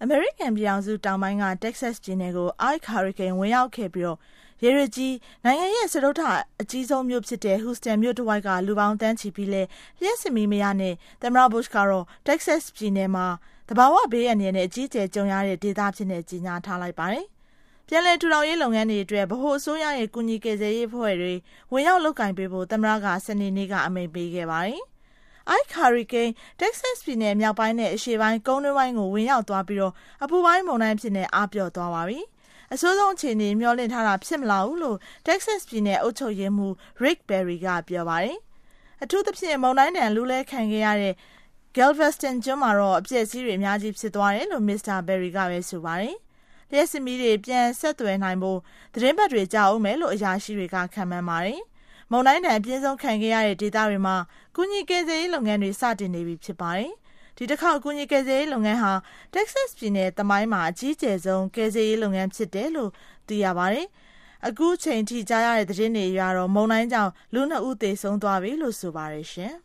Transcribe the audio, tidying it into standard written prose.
မေရိကန်ပြည်ထောင်စုတောင်ပိုင်းက Texas ပြည်နယ်ကို Ike Hurricane ဝင်ရောက်ခဲ့ပြီးရေရကြီးနိုင်ငံရဲ့စတုတ္ထအကြီးဆုံးမြို့ဖြစ်တဲ့ Houston မြို့တစ်ဝိုက်ကလူပေါင်းတန်းချီပြီးလျှက်စစ်မီးမရနဲ့သမ္မတ Bush ကတော့ Texas ပြည်နယ်မှာသဘာဝဘေးအန္တရာယ်နဲ့အကြီးအကျယ်ကြုံရတဲ့ဒေသဖြစ်နေကြေညာထားလိုက်ပါတယ်။ပြန်လည်ထူထောင်ရေးလုပ်ငန်းတွေအတွက်ဗဟိုအစိုးရရဲ့ကူညီကယ်ဆယ်ရေးအဖွဲ့တွေဝင်ရောက်လုပ်ကိုင်ပေးဖို့သမ္မတကစနေနေ့ကအမိန့်ပေးခဲ့ပါတယ်။ Ike Hurricane Texas ပြည်နယ်မြောက်ပိုင်းနဲ့အရှေ့ပိုင်းကုန်းတွင်းပိုင်းကိုဝင်ရောက်သွားပြီးအပူပိုင်းမုန်တိုင်းဖြစ်နေအားပျော့သွားပါပြီ။အဆိုးဆုံးအခြေအနေမျှော်လင့်ထားတာဖြစ်မလာဘူးလို့ Texas ပြည်နယ်အုပ်ချုပ်ရေးမှူး Rick Perry ကပြောပါတယ်။အထူးသဖြင့်မုန်တိုင်းတန်လူလဲခံခဲ့ရတဲ့ Galveston ကျွန်းမှာတော့အပျက်အစီးတွေအများကြီးဖြစ်သွားတယ်လို့ Mr. Perry ကပဲဆိုပါတယ်။လျှက်စစ်မီးတွေပြန်ဆက်သွယ်နိုင်ဖို့သတင်းပတ်တွေကြာအောင်မယ်လို့အရာရှိတွေကခန့်မှန်းပါတယ်။မုန်တိုင်းတန်အပြင်းဆုံးခံခဲ့ရတဲ့ဒေသတွေမှာကူညီကယ်ဆယ်ရေးလုပ်ငန်းတွေစတင်နေပြီဖြစ်ပါတယ်။ဒီတစ်ခေါက်ကူညီကယ်ဆယ်ရေးလုပ်ငန်းဟာ Texas ပြည်နယ်သမိုင်းမှာအကြီးကျယ်ဆုံးကယ်ဆယ်ရေးလုပ်ငန်းဖြစ်တယ်လို့သိရပါတယ်။အခုချိန်ထိကြားရတဲ့သတင်းတွေအရတော့မုန်တိုင်းကြောင့်လူ 2 ဦးသေဆုံးသွားပြီလို့ဆိုပါတယ်ရှင်။